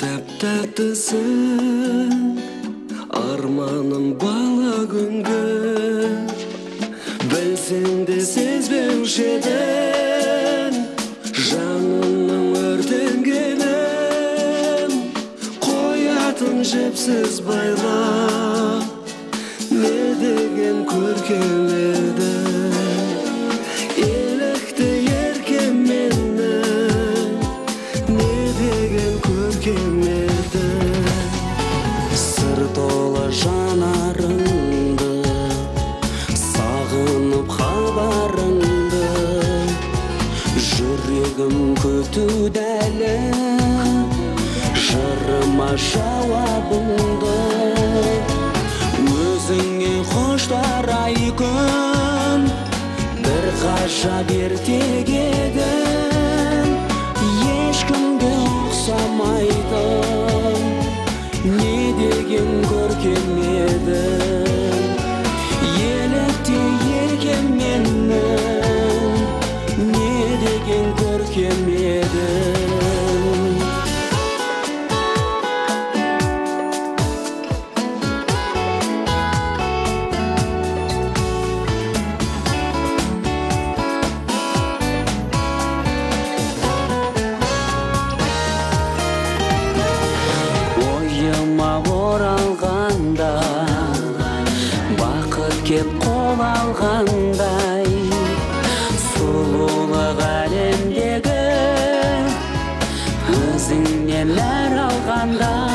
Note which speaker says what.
Speaker 1: тәп-тәттісің арманым бала күнгі білсең де сезбеуші едің жанымның өртенгенін қоятын жіпсіз байлап не деген көркем еді елікті еркем менің не деген көркем еді сыр толы жанарыңды сағынып хабарыңды жүрегім күтуде әлі жырыма жауабыңды өзіңе хоштар ай күн бір ғажап ертек едің ешкімге ұқсамайтын не деген көркем едің елікті еркем менің не деген көркем едің оралғанда бақыт кеп қол алғандай сұлулық әлемдегі өзіңнен нәр алғанда